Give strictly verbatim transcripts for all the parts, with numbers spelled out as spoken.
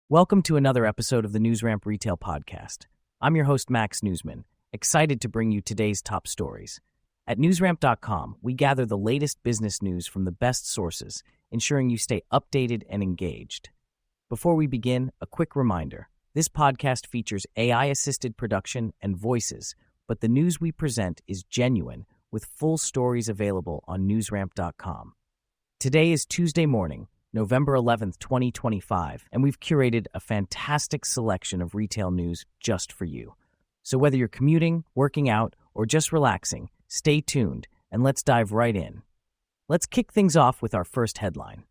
Welcome to another episode of the NewsRamp Retail Podcast. I'm your host, Max Newsman, excited to bring you today's top stories. At newsramp dot com, we gather the latest business news from the best sources, ensuring you stay updated and engaged. Before we begin, a quick reminder. This podcast features A I-assisted production and voices, but the news we present is genuine, with full stories available on newsramp dot com. Today is Tuesday morning, November eleventh, twenty twenty-five, and we've curated a fantastic selection of retail news just for you. So whether you're commuting, working out, or just relaxing, stay tuned, and let's dive right in. Let's kick things off with our first headline.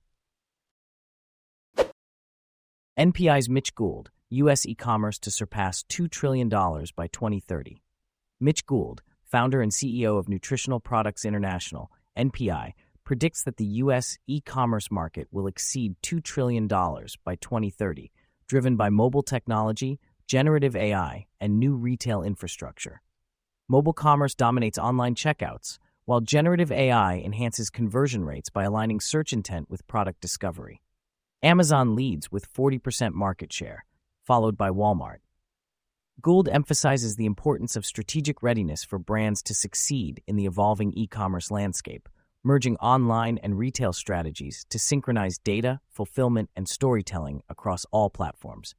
N P I's Mitch Gould, U S e-commerce to surpass two trillion dollars by twenty thirty. Mitch Gould, founder and C E O of Nutritional Products International, N P I, predicts that the U S e-commerce market will exceed two trillion dollars by twenty thirty, driven by mobile technology, generative A I, and new retail infrastructure. Mobile commerce dominates online checkouts, while generative A I enhances conversion rates by aligning search intent with product discovery. Amazon leads with forty percent market share, followed by Walmart. Gould emphasizes the importance of strategic readiness for brands to succeed in the evolving e-commerce landscape, merging online and retail strategies to synchronize data, fulfillment, and storytelling across all platforms.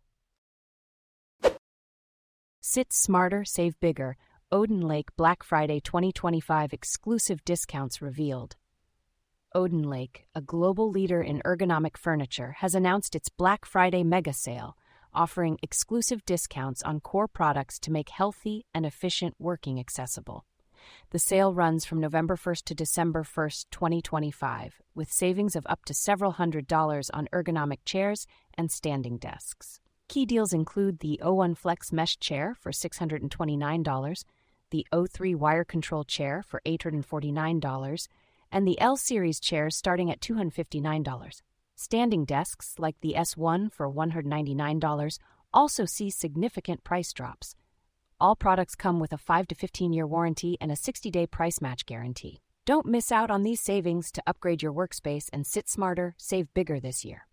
Sit smarter, save bigger. Odin Lake Black Friday twenty twenty-five exclusive discounts revealed. Odin Lake, a global leader in ergonomic furniture, has announced its Black Friday mega sale, offering exclusive discounts on core products to make healthy and efficient working accessible. The sale runs from November first to December first, twenty twenty-five, with savings of up to several hundred dollars on ergonomic chairs and standing desks. Key deals include the O one Flex Mesh Chair for six hundred twenty-nine dollars, the O three Wire Control Chair for eight hundred forty-nine dollars, and the L Series chairs starting at two hundred fifty-nine dollars. Standing desks, like the S one for one hundred ninety-nine dollars, also see significant price drops. All products come with a five to fifteen year warranty and a sixty day price match guarantee. Don't miss out on these savings to upgrade your workspace and sit smarter, save bigger this year.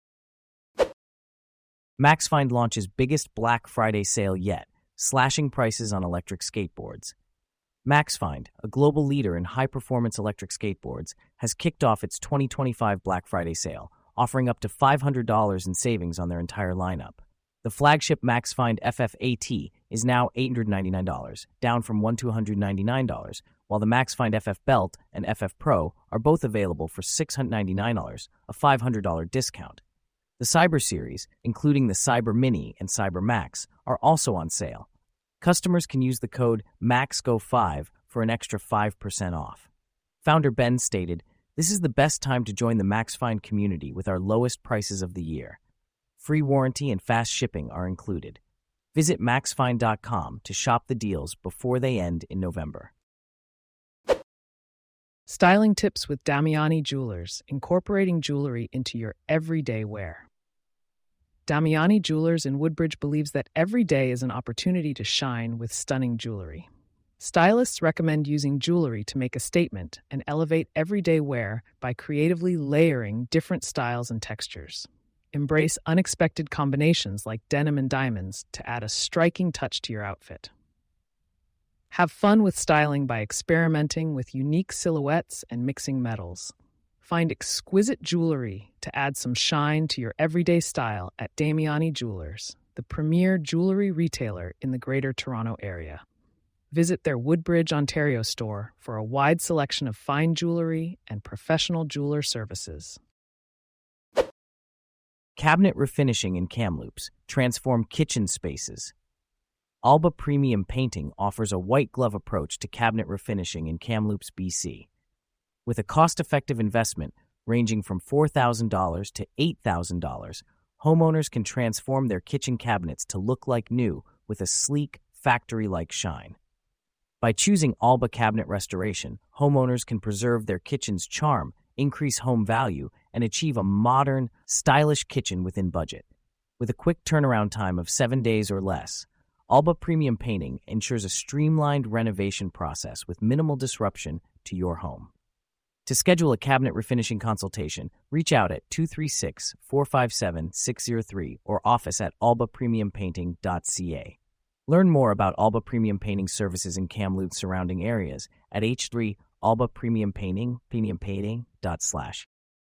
MaxFind launches biggest Black Friday sale yet, slashing prices on electric skateboards. MaxFind, a global leader in high-performance electric skateboards, has kicked off its twenty twenty-five Black Friday sale, offering up to five hundred dollars in savings on their entire lineup. The flagship MaxFind F F A T is now eight hundred ninety-nine dollars, down from one thousand two hundred ninety-nine dollars, while the MaxFind F F Belt and F F Pro are both available for six hundred ninety-nine dollars, a five hundred dollars discount. The Cyber series, including the Cyber Mini and Cyber Max, are also on sale. Customers can use the code M A X G O five for an extra five percent off. Founder Ben stated, "This is the best time to join the MaxFind community with our lowest prices of the year. Free warranty and fast shipping are included. Visit max find dot com to shop the deals before they end in November." Styling tips with Damiani Jewelers, incorporating jewelry into your everyday wear. Damiani Jewelers in Woodbridge believes that every day is an opportunity to shine with stunning jewelry. Stylists recommend using jewelry to make a statement and elevate everyday wear by creatively layering different styles and textures. Embrace unexpected combinations like denim and diamonds to add a striking touch to your outfit. Have fun with styling by experimenting with unique silhouettes and mixing metals. Find exquisite jewelry to add some shine to your everyday style at Damiani Jewelers, the premier jewelry retailer in the Greater Toronto Area. Visit their Woodbridge, Ontario store for a wide selection of fine jewelry and professional jeweler services. Cabinet refinishing in Kamloops, transform kitchen spaces. Alba Premium Painting offers a white glove approach to cabinet refinishing in Kamloops, B C. With a cost-effective investment ranging from four thousand dollars to eight thousand dollars, homeowners can transform their kitchen cabinets to look like new with a sleek, factory-like shine. By choosing Alba Cabinet Restoration, homeowners can preserve their kitchen's charm, increase home value, and achieve a modern, stylish kitchen within budget. With a quick turnaround time of seven days or less, Alba Premium Painting ensures a streamlined renovation process with minimal disruption to your home. To schedule a cabinet refinishing consultation, reach out at two three six, four five seven, six zero three or office at alba premium painting dot c a. Learn more about Alba Premium Painting services in Kamloops surrounding areas at h three alba premium painting premium painting dot slash.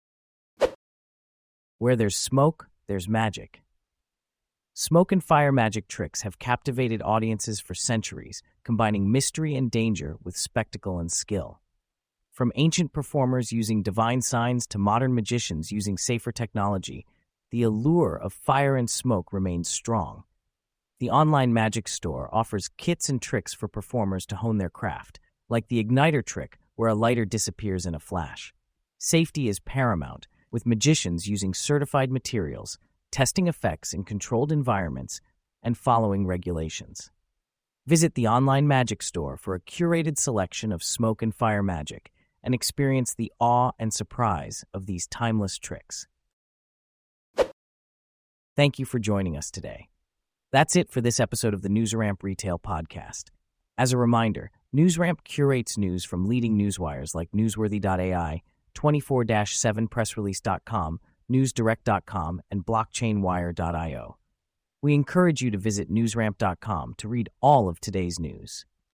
Where there's smoke, there's magic. Smoke and fire magic tricks have captivated audiences for centuries, combining mystery and danger with spectacle and skill. From ancient performers using divine signs to modern magicians using safer technology, the allure of fire and smoke remains strong. The online magic store offers kits and tricks for performers to hone their craft, like the igniter trick, where a lighter disappears in a flash. Safety is paramount, with magicians using certified materials, testing effects in controlled environments, and following regulations. Visit the online magic store for a curated selection of smoke and fire magic and experience the awe and surprise of these timeless tricks. Thank you for joining us today. That's it for this episode of the NewsRamp Retail Podcast. As a reminder, NewsRamp curates news from leading newswires like newsworthy dot a i, twenty-four seven press release dot com, news direct dot com, and blockchain wire dot i o. We encourage you to visit newsramp dot com to read all of today's news.